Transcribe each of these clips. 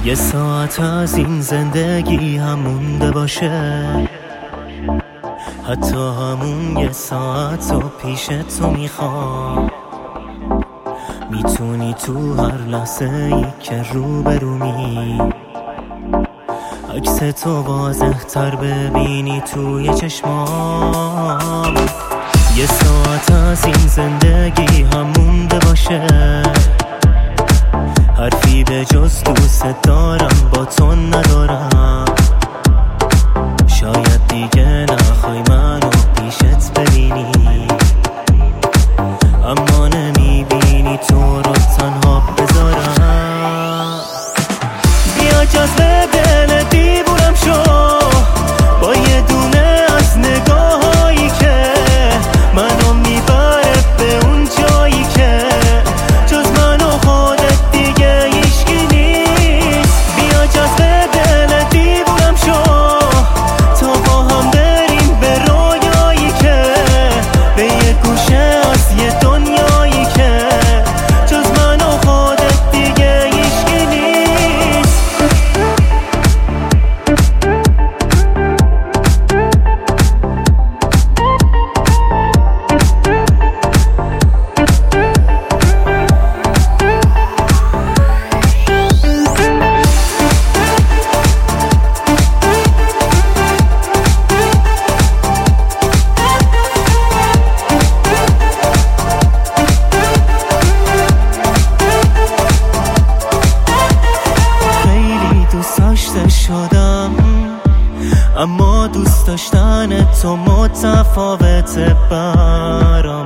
یه ساعت از این زندگی هم مونده باشه، حتی همون یه ساعت رو پیش تو میخوام. میتونی تو هر لحظه ای که روبرومی عکس تو واضح تر ببینی توی چشمام. یه ساعت از این زندگی هم مونده باشه، حرفی به جز دوست دارم با تو ندارم. شاید دیگه نخوای منو پیشت ببینی، اما نمیبینی تو رو تنها بذارم. بیا جذب دل دیوونم شو با یه دونه از نگاهایی که منو میبره به اون جایی که جز من و خودت دیگه هیچکی نیست. بیا جذب دل دیوونم شو تا با هم بریم به رویایی که به یه گوشه از یه دنیایی که جز من و خودت دیگه هیچکی نیست. شدم اما دوست داشتن تو متفاوته برام.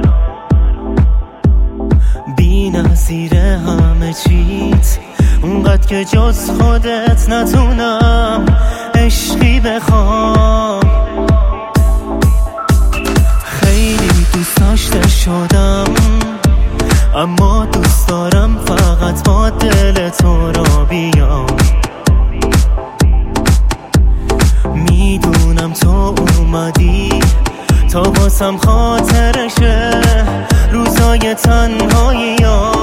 بی نظیر همه چیت، اونقدر که جز خودت نتونم عشقی بخوام. خیلی دوست داشته شدم اما دوست دارم فقط با دل تو را بیام. میدونم تو اومدی تا واسم خاطرشه روزای تنهایی.